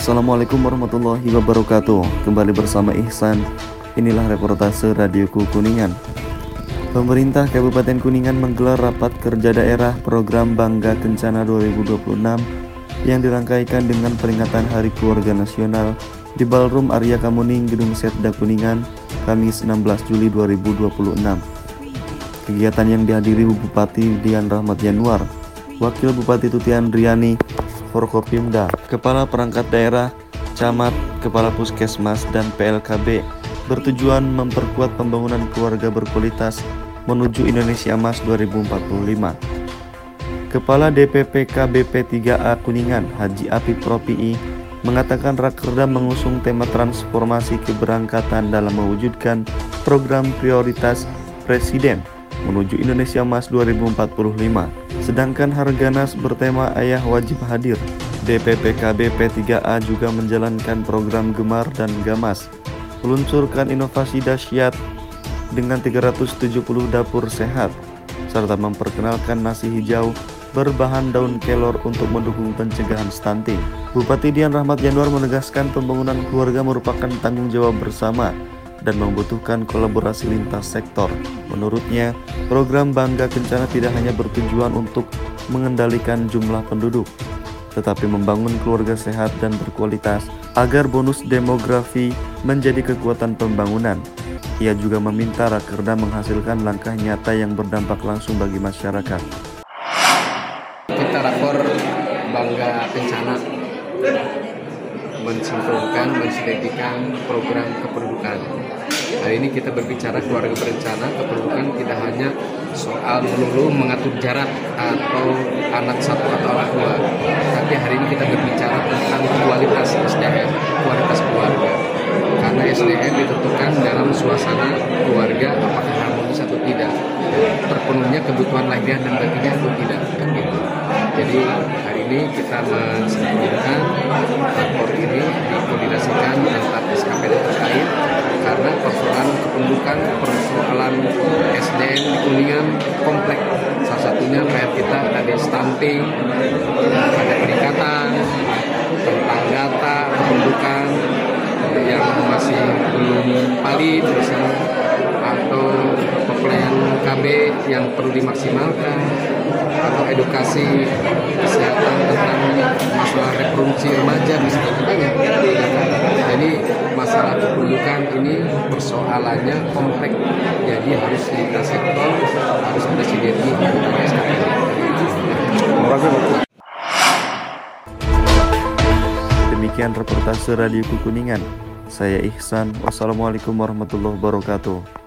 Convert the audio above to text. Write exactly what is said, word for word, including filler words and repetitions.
Assalamualaikum warahmatullahi wabarakatuh. Kembali bersama Ihsan. Inilah reportase Radioku Kuningan. Pemerintah Kabupaten Kuningan menggelar rapat kerja daerah program Bangga Kencana dua ribu dua puluh enam yang dirangkaikan dengan peringatan Hari Keluarga Nasional di Ballroom Arya Kamuning, Gedung Setda Kuningan, Kamis enam belas Juli dua ribu dua puluh enam. Kegiatan yang dihadiri Bupati Dian Rahmat Yanuar, Wakil Bupati Tuti Andriani, Forkopimda, Kepala Perangkat Daerah, Camat, Kepala Puskesmas, dan P L K B bertujuan memperkuat pembangunan keluarga berkualitas menuju Indonesia Emas dua ribu empat puluh lima. Kepala D P P K B P tiga A Kuningan, Haji Apip Ropi'i, mengatakan Rakerda mengusung tema transformasi keberangkatan dalam mewujudkan program prioritas Presiden menuju Indonesia Emas dua ribu empat puluh lima. Sedangkan Harganas bertema Ayah Wajib Hadir. D P P K B P tiga A juga menjalankan program Gemar dan Gamas, meluncurkan inovasi dahsyat dengan tiga ratus tujuh puluh dapur sehat, serta memperkenalkan nasi hijau berbahan daun kelor untuk mendukung pencegahan stunting. Bupati Dian Rahmat Yanuar menegaskan pembangunan keluarga merupakan tanggung jawab bersama dan membutuhkan kolaborasi lintas sektor. Menurutnya, program Bangga Kencana tidak hanya bertujuan untuk mengendalikan jumlah penduduk, tetapi membangun keluarga sehat dan berkualitas agar bonus demografi menjadi kekuatan pembangunan. Ia juga meminta Rakerda menghasilkan langkah nyata yang berdampak langsung bagi masyarakat. Kita rakor Bangga Kencana mensinkronkan, mensinergikan program kependudukan. Hari ini kita berbicara keluarga berencana. Kependudukan tidak hanya soal melulu mengatur jarak atau anak satu atau anak dua, tapi hari ini kita berbicara tentang kualitas S D M, kualitas keluarga. Karena S D M ditentukan dalam suasana keluarga apakah harmonis atau tidak, terpenuhnya kebutuhan lahiriah dan batinnya atau tidak, kan gitu. Jadi hari ini kita mensinkronkan rapor ini dikoordinasikan antar S K P D terkait karena persoalan kependudukan, persoalan S D M di Kuningan kompleks. Salah satunya P R kita tadi stunting, ada peningkatan tentang data kependudukan yang masih belum valid misalnya, atau pelayanan K B yang perlu dimaksimalkan, atau edukasi kesehatan tentang masalah reproduksi remaja misalnya, banyak. Jadi masalah kependudukan ini persoalannya kompleks, jadi harus lintas sektor, harus ada sinergi antara S K P D. Demikian reportase Radioku Kuningan. Saya Ihsan. Wassalamualaikum warahmatullahi wabarakatuh.